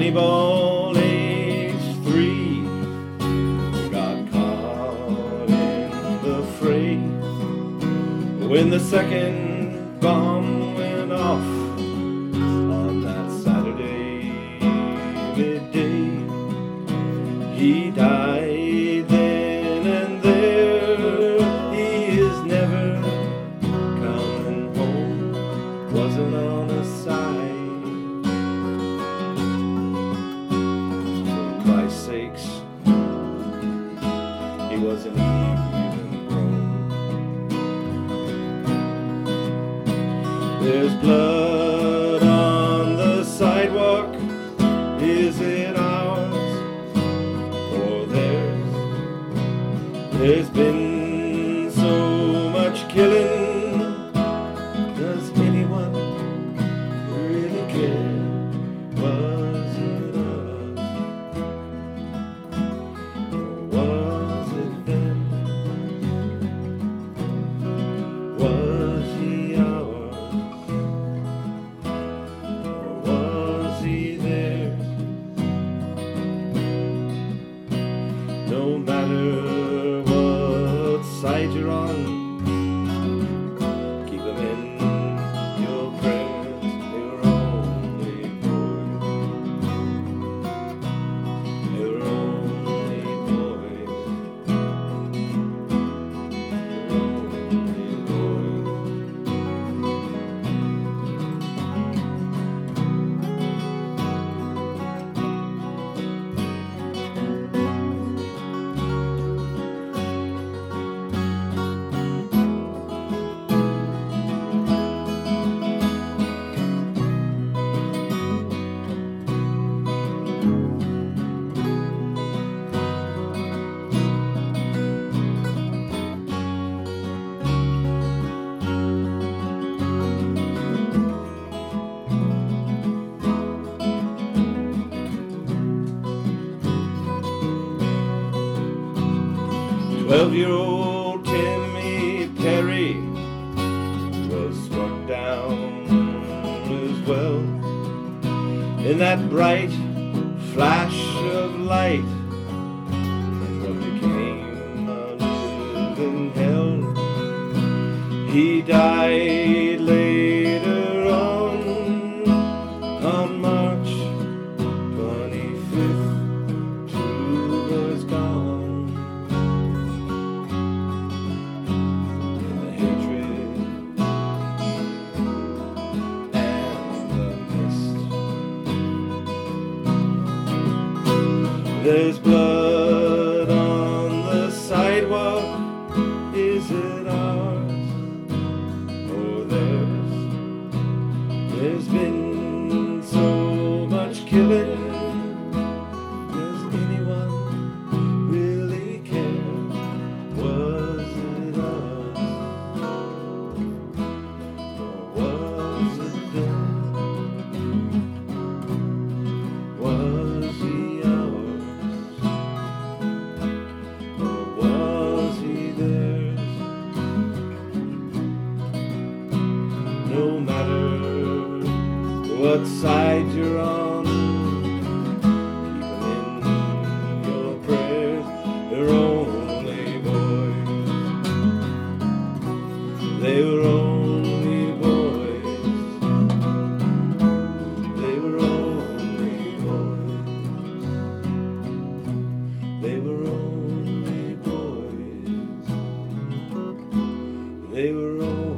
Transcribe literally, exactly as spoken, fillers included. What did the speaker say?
Moneyball age three got caught in the fray when the second bomb went off on that Saturday midday. He died then and there. He is never coming home. Wasn't on a side. For Christ's sakes, he wasn't even grown. There's blood on the sidewalk. Is it ours or theirs? There's been so much killing. Does anyone really care? Was it us or was it them? Was he ours or was he theirs? No matter what side you're on, keep them in your prayers. They were only boys. They were only boys. They were only boys. Twelve-year-old Timmy Perry was struck down as well in that bright flash of light in what became a living hell. He died later on on March twenty-fifth. Two was gone. There's blood on the sidewalk. Is it ours or theirs? There's been so much killing. Does anyone really care? Was it us or was it them? Was he ours? No matter what side you're on, keep them in your prayers. They're only boys. They were only boys. They were only boys. They were only boys. They were only